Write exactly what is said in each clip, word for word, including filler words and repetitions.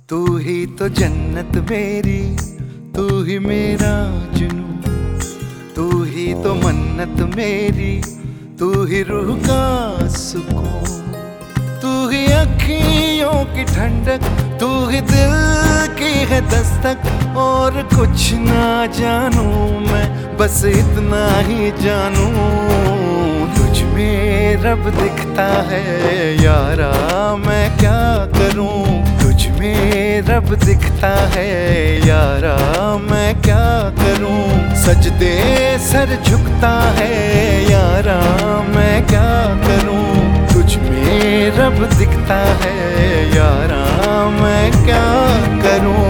तू ही तो जन्नत मेरी, तू ही मेरा जुनून, तू ही तो मन्नत मेरी, तू ही रूह का सुकून, तू ही अखियों की ठंडक, तू ही दिल की है दस्तक। और कुछ ना जानू मैं, बस इतना ही जानू, तुझ में रब दिखता है यारा, मैं क्या करूं। तुझ में रब दिखता है यारा, मैं क्या करूं। सजदे सर झुकता है यारा, मैं क्या करूं। तुझ में रब दिखता है यारा, मैं क्या करूं।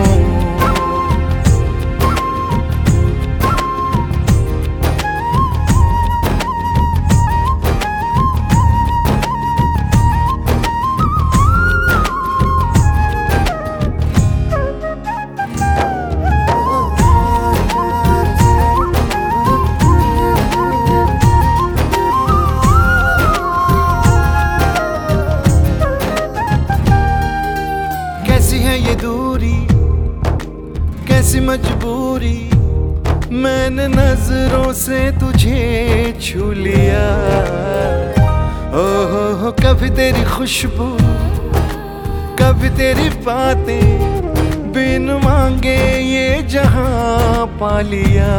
कैसी है ये दूरी, कैसी मजबूरी, मैंने नजरों से तुझे छू लिया। ओ हो हो कभी तेरी खुशबू, कभी तेरी बातें, बिन मांगे ये जहां पा लिया।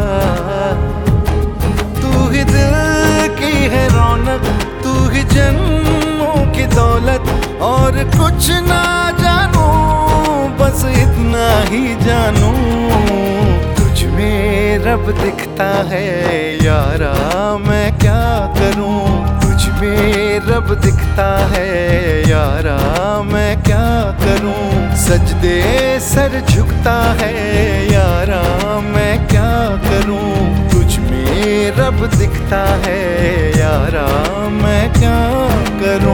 तू ही दिल की है रौनक, तू ही जन्मों की दौलत, और कुछ ना जानू, बस इतना ही जानू। तुझ में रब दिखता है यारा, मैं क्या करूं। तुझ में रब दिखता है यारा, मैं क्या करूं। सजदे सर झुकता है यारा, मैं क्या करूं। तुझ में रब दिखता है यारा, मैं क्या करूं।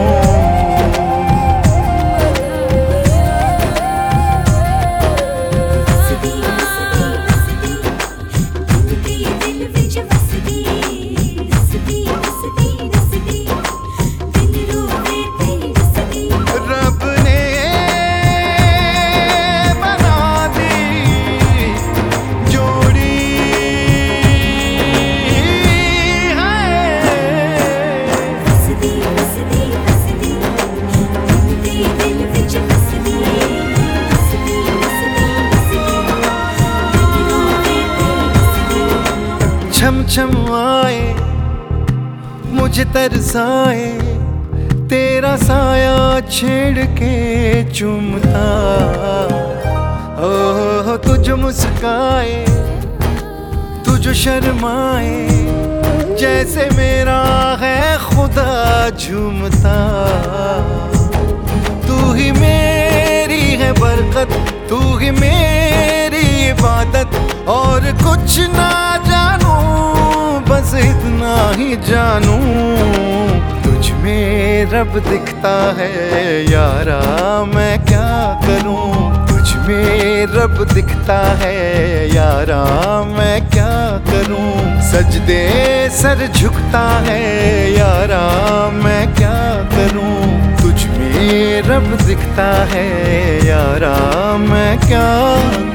छम छम आए मुझे तरसाए, तेरा साया छेड़ के चूमता। ओ तुझ मुस्काए, तुझ शर्माए, जैसे मेरा है खुदा झूमता। तू ही मेरी है बरकत, तू ही मेरी इबादत, और कुछ ना जानू, बस इतना ही जानू। तुझ में रब दिखता है यारा, मैं क्या करूं। तुझ में रब दिखता है यारा, मैं क्या करूं। सजदे सर झुकता है यारा, मैं क्या करूं। तुझ में रब दिखता है यारा, मैं क्या